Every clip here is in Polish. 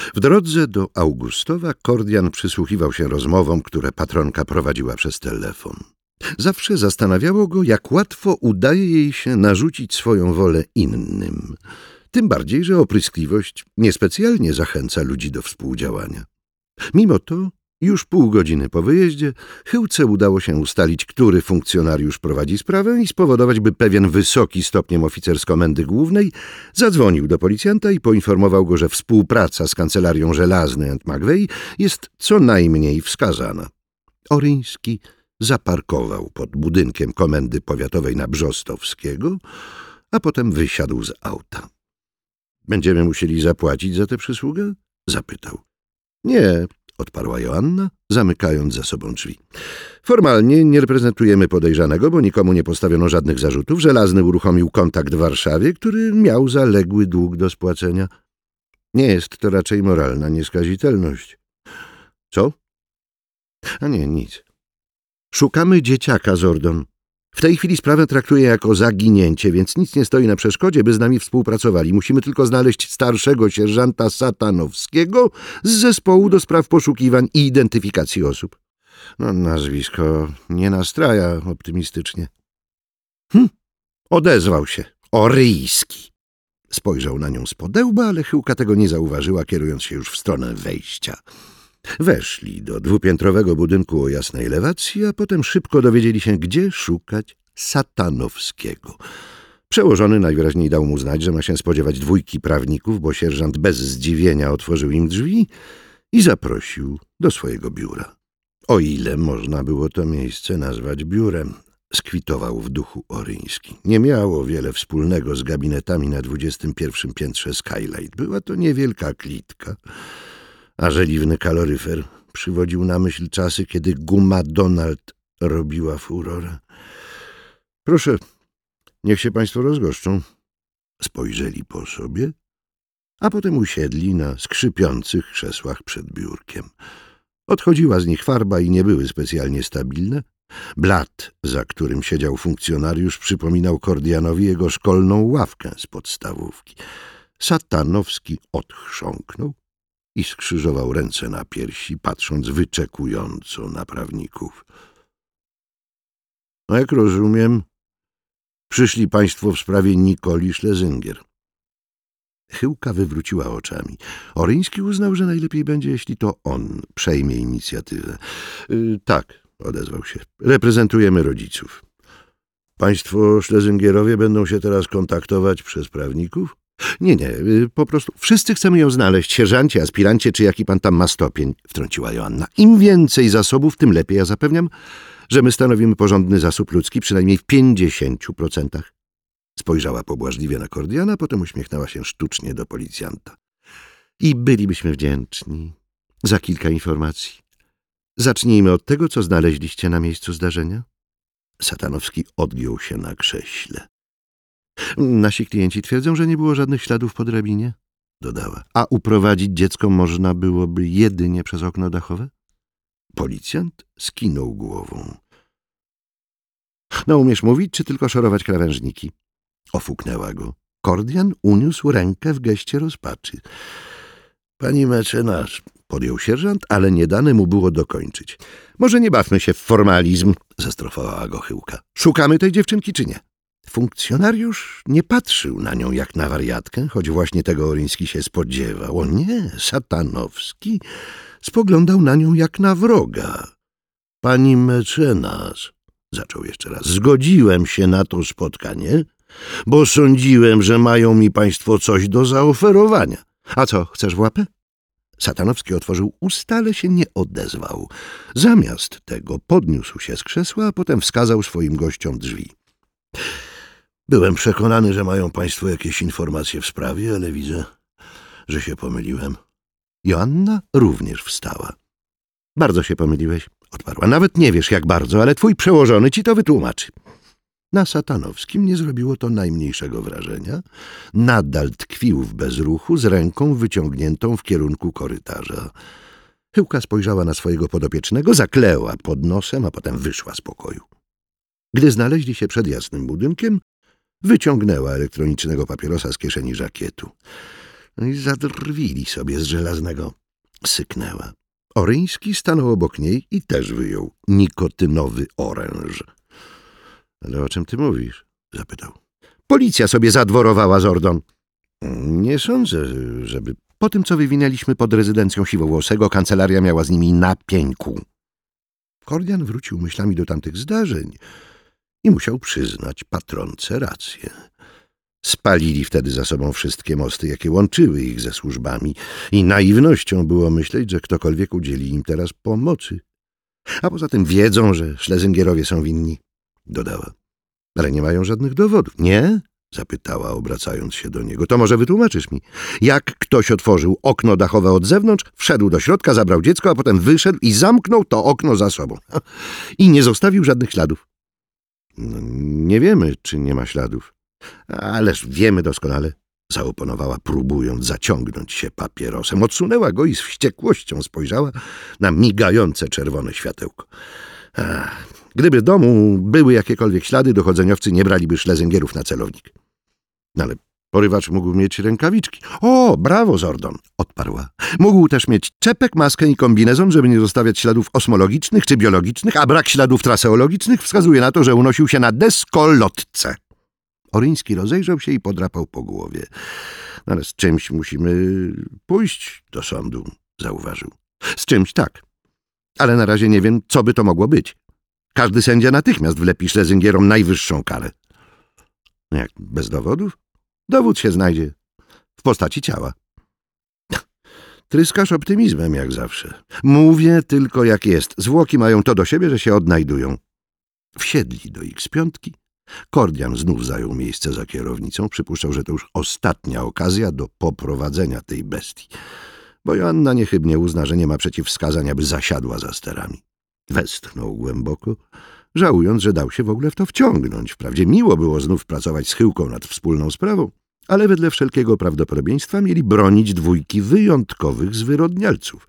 W drodze do Augustowa Kordian przysłuchiwał się rozmowom, które patronka prowadziła przez telefon. Zawsze zastanawiało go, jak łatwo udaje jej się narzucić swoją wolę innym. Tym bardziej, że opryskliwość niespecjalnie zachęca ludzi do współdziałania. Mimo to, już pół godziny po wyjeździe, Chyłce udało się ustalić, który funkcjonariusz prowadzi sprawę i spowodować, by pewien wysoki stopniem oficer z Komendy Głównej zadzwonił do policjanta i poinformował go, że współpraca z kancelarią Żelazny & McVeigh jest co najmniej wskazana. Oryński zaparkował pod budynkiem Komendy Powiatowej na Brzostowskiego, a potem wysiadł z auta. — Będziemy musieli zapłacić za tę przysługę? — zapytał. — Nie — odparła Joanna, zamykając za sobą drzwi. Formalnie nie reprezentujemy podejrzanego, bo nikomu nie postawiono żadnych zarzutów. Żelazny uruchomił kontakt w Warszawie, który miał zaległy dług do spłacenia. Nie jest to raczej moralna nieskazitelność. Co? A nie, nic. Szukamy dzieciaka, Zordon. W tej chwili sprawę traktuję jako zaginięcie, więc nic nie stoi na przeszkodzie, by z nami współpracowali. Musimy tylko znaleźć starszego sierżanta Satanowskiego z zespołu do spraw poszukiwań i identyfikacji osób. No, nazwisko nie nastraja optymistycznie. Odezwał się Oryjski. Spojrzał na nią z podełba, ale Chyłka tego nie zauważyła, kierując się już w stronę wejścia. Weszli do dwupiętrowego budynku o jasnej elewacji, a potem szybko dowiedzieli się, gdzie szukać Satanowskiego. Przełożony najwyraźniej dał mu znać, że ma się spodziewać dwójki prawników, bo sierżant bez zdziwienia otworzył im drzwi i zaprosił do swojego biura. O ile można było to miejsce nazwać biurem, skwitował w duchu Oryński. Nie miało wiele wspólnego z gabinetami na 21. piętrze Skylight. Była to niewielka klitka, a żeliwny kaloryfer przywodził na myśl czasy, kiedy guma Donald robiła furorę. Proszę, niech się państwo rozgoszczą. Spojrzeli po sobie, a potem usiedli na skrzypiących krzesłach przed biurkiem. Odchodziła z nich farba i nie były specjalnie stabilne. Blat, za którym siedział funkcjonariusz, przypominał Kordianowi jego szkolną ławkę z podstawówki. Satanowski odchrząknął i skrzyżował ręce na piersi, patrząc wyczekująco na prawników. — Jak rozumiem, przyszli państwo w sprawie Nikoli Schlesinger. Chyłka wywróciła oczami. Oryński uznał, że najlepiej będzie, jeśli to on przejmie inicjatywę. Tak, odezwał się. Reprezentujemy rodziców. Państwo Schlesingerowie będą się teraz kontaktować przez prawników? Nie, po prostu wszyscy chcemy ją znaleźć, sierżancie, aspirancie, czy jaki pan tam ma stopień, wtrąciła Joanna. Im więcej zasobów, tym lepiej. Ja zapewniam, że my stanowimy porządny zasób ludzki, przynajmniej w 50%. Spojrzała pobłażliwie na Kordiana, potem uśmiechnęła się sztucznie do policjanta. I bylibyśmy wdzięczni za kilka informacji. Zacznijmy od tego, co znaleźliście na miejscu zdarzenia. Satanowski odgiął się na krześle. Nasi klienci twierdzą, że nie było żadnych śladów po drabinie, dodała. A uprowadzić dziecko można byłoby jedynie przez okno dachowe? Policjant skinął głową. No, umiesz mówić, czy tylko szorować krawężniki? Ofuknęła go. Kordian uniósł rękę w geście rozpaczy. Pani mecenas, podjął sierżant, ale nie dane mu było dokończyć. Może nie bawmy się w formalizm, zastrofowała go Chyłka. Szukamy tej dziewczynki, czy nie? Funkcjonariusz nie patrzył na nią jak na wariatkę, choć właśnie tego Oryński się spodziewał. O nie, Satanowski spoglądał na nią jak na wroga. Pani mecenas, zaczął jeszcze raz, zgodziłem się na to spotkanie, bo sądziłem, że mają mi państwo coś do zaoferowania. A co, chcesz w łapę? Satanowski otworzył usta, ale się nie odezwał. Zamiast tego podniósł się z krzesła, a potem wskazał swoim gościom drzwi. Byłem przekonany, że mają państwo jakieś informacje w sprawie, ale widzę, że się pomyliłem. Joanna również wstała. Bardzo się pomyliłeś, odparła. Nawet nie wiesz jak bardzo, ale twój przełożony ci to wytłumaczy. Na Satanowskim nie zrobiło to najmniejszego wrażenia. Nadal tkwił w bezruchu z ręką wyciągniętą w kierunku korytarza. Chyłka spojrzała na swojego podopiecznego, zakleła pod nosem, a potem wyszła z pokoju. Gdy znaleźli się przed jasnym budynkiem, wyciągnęła elektronicznego papierosa z kieszeni żakietu. No i zadrwili sobie z żelaznego. Syknęła. Oryński stanął obok niej i też wyjął nikotynowy oręż. Ale o czym ty mówisz? Zapytał. Policja sobie zadworowała Zordon. Nie sądzę, żeby... Po tym, co wywinęliśmy pod rezydencją Siwowłosego, kancelaria miała z nimi na pieńku. Kordian wrócił myślami do tamtych zdarzeń i musiał przyznać patronce rację. Spalili wtedy za sobą wszystkie mosty, jakie łączyły ich ze służbami i naiwnością było myśleć, że ktokolwiek udzieli im teraz pomocy. A poza tym wiedzą, że Schlesingierowie są winni, dodała. Ale nie mają żadnych dowodów. Nie? Zapytała, obracając się do niego. To może wytłumaczysz mi, jak ktoś otworzył okno dachowe od zewnątrz, wszedł do środka, zabrał dziecko, a potem wyszedł i zamknął to okno za sobą. I nie zostawił żadnych śladów. No, nie wiemy, czy nie ma śladów. Ależ wiemy doskonale, zaoponowała, próbując zaciągnąć się papierosem. Odsunęła go i z wściekłością spojrzała na migające czerwone światełko. Gdyby w domu były jakiekolwiek ślady, dochodzeniowcy nie braliby Schlesingierów na celownik. No ale porywacz mógł mieć rękawiczki. O, brawo, Zordon, odparła. Mógł też mieć czepek, maskę i kombinezon, żeby nie zostawiać śladów osmologicznych czy biologicznych, a brak śladów traseologicznych wskazuje na to, że unosił się na deskolotce. Oryński rozejrzał się i podrapał po głowie. No ale z czymś musimy pójść do sądu, zauważył. Z czymś tak. Ale na razie nie wiem, co by to mogło być. Każdy sędzia natychmiast wlepi Schlesingierom najwyższą karę. Jak bez dowodów? Dowód się znajdzie w postaci ciała. Tryskasz optymizmem jak zawsze. Mówię tylko jak jest. Zwłoki mają to do siebie, że się odnajdują. Wsiedli do X5. Kordian znów zajął miejsce za kierownicą. Przypuszczał, że to już ostatnia okazja do poprowadzenia tej bestii. Bo Joanna niechybnie uzna, że nie ma przeciwwskazań, aby zasiadła za sterami. Westchnął głęboko, żałując, że dał się w ogóle w to wciągnąć. Wprawdzie miło było znów pracować z Chyłką nad wspólną sprawą, ale wedle wszelkiego prawdopodobieństwa mieli bronić dwójki wyjątkowych zwyrodnialców.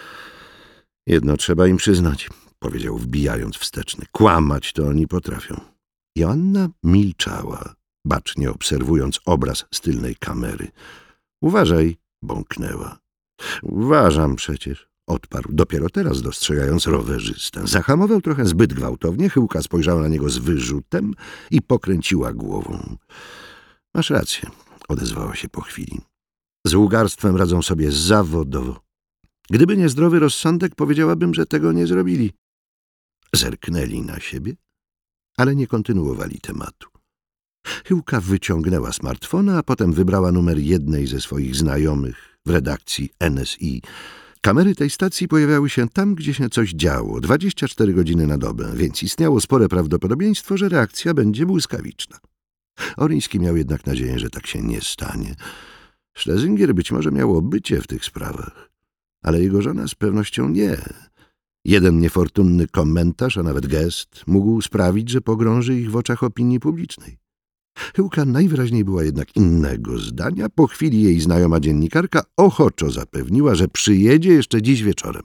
Jedno trzeba im przyznać, powiedział, wbijając wsteczny. Kłamać to oni potrafią. Joanna milczała, bacznie obserwując obraz z tylnej kamery. Uważaj, bąknęła. Uważam przecież, odparł, dopiero teraz dostrzegając rowerzystę. Zahamował trochę zbyt gwałtownie, Chyłka spojrzała na niego z wyrzutem i pokręciła głową. Masz rację, odezwała się po chwili. Z ługarstwem radzą sobie zawodowo. Gdyby nie zdrowy rozsądek, powiedziałabym, że tego nie zrobili. Zerknęli na siebie, ale nie kontynuowali tematu. Chyłka wyciągnęła smartfona, a potem wybrała numer jednej ze swoich znajomych w redakcji NSI. Kamery tej stacji pojawiały się tam, gdzie się coś działo, 24 godziny na dobę, więc istniało spore prawdopodobieństwo, że reakcja będzie błyskawiczna. Oryński miał jednak nadzieję, że tak się nie stanie. Schlesinger być może miał obycie w tych sprawach, ale jego żona z pewnością nie. Jeden niefortunny komentarz, a nawet gest mógł sprawić, że pogrąży ich w oczach opinii publicznej. Chyłka najwyraźniej była jednak innego zdania. Po chwili jej znajoma dziennikarka ochoczo zapewniła, że przyjedzie jeszcze dziś wieczorem.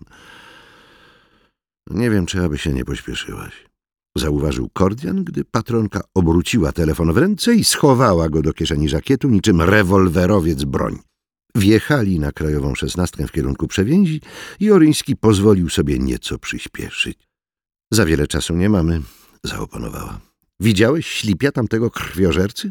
Nie wiem, czy aby się nie pośpieszyłaś, zauważył Kordian, gdy patronka obróciła telefon w ręce i schowała go do kieszeni żakietu niczym rewolwerowiec broń. Wjechali na krajową 16 w kierunku Przewięzi i Oryński pozwolił sobie nieco przyspieszyć. Za wiele czasu nie mamy, zaoponowała. Widziałeś ślipia tamtego krwiożercy?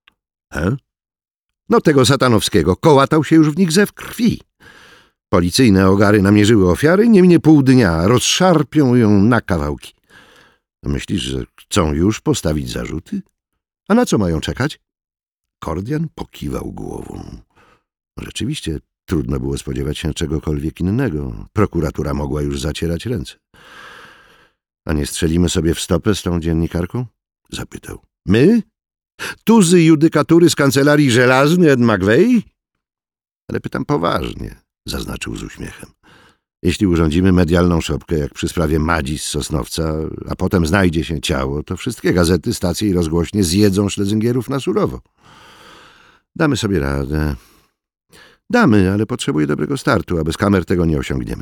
No tego satanowskiego. Kołatał się już w nich zew krwi. Policyjne ogary namierzyły ofiary, nie minie pół dnia, rozszarpią ją na kawałki. Myślisz, że chcą już postawić zarzuty? A na co mają czekać? Kordian pokiwał głową. Rzeczywiście trudno było spodziewać się czegokolwiek innego. Prokuratura mogła już zacierać ręce. A nie strzelimy sobie w stopę z tą dziennikarką? Zapytał. My? Tuzy judykatury z kancelarii żelazny Ed McVeigh? Ale pytam poważnie, zaznaczył z uśmiechem. Jeśli urządzimy medialną szopkę, jak przy sprawie Madzi z Sosnowca, a potem znajdzie się ciało, to wszystkie gazety, stacje i rozgłośnie zjedzą Schlesingierów na surowo. Damy sobie radę. Damy, ale potrzebuję dobrego startu, a bez kamer tego nie osiągniemy.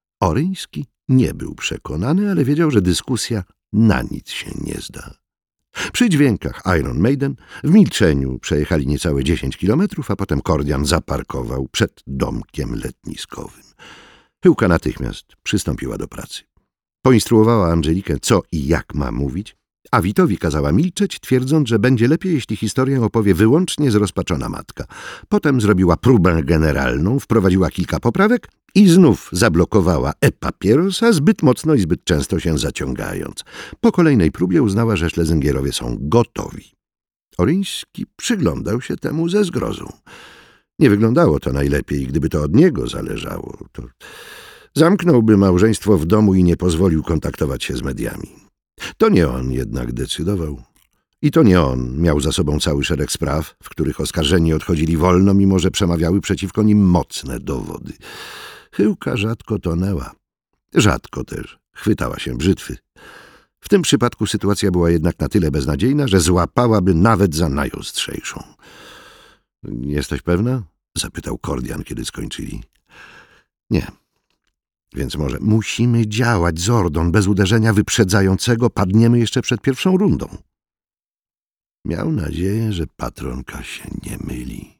Oryński nie był przekonany, ale wiedział, że dyskusja na nic się nie zda. Przy dźwiękach Iron Maiden w milczeniu przejechali niecałe 10 kilometrów, a potem Kordian zaparkował przed domkiem letniskowym. Chyłka natychmiast przystąpiła do pracy. Poinstruowała Angelikę, co i jak ma mówić, a Witowi kazała milczeć, twierdząc, że będzie lepiej, jeśli historię opowie wyłącznie zrozpaczona matka. Potem zrobiła próbę generalną, wprowadziła kilka poprawek i znów zablokowała e-papierosa zbyt mocno i zbyt często się zaciągając. Po kolejnej próbie uznała, że Schlesingierowie są gotowi. Oryński przyglądał się temu ze zgrozą. Nie wyglądało to najlepiej, gdyby to od niego zależało. To zamknąłby małżeństwo w domu i nie pozwolił kontaktować się z mediami. To nie on jednak decydował. I to nie on miał za sobą cały szereg spraw, w których oskarżeni odchodzili wolno, mimo że przemawiały przeciwko nim mocne dowody. Chyłka rzadko tonęła. Rzadko też chwytała się brzytwy. W tym przypadku sytuacja była jednak na tyle beznadziejna, że złapałaby nawet za najostrzejszą. — Jesteś pewna? — zapytał Kordian, kiedy skończyli. — Nie. Więc może musimy działać, Zordon. Bez uderzenia wyprzedzającego padniemy jeszcze przed pierwszą rundą. Miał nadzieję, że patronka się nie myli.